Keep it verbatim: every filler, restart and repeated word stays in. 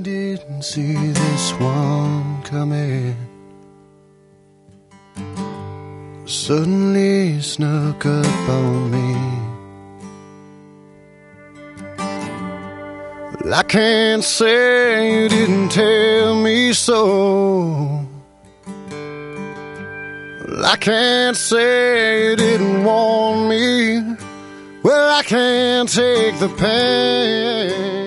didn't see this one coming. Suddenly snuck up on me. Well, I can't say you didn't tell me so. Well, I can't say you didn't warn me. Well, I can't take the pain.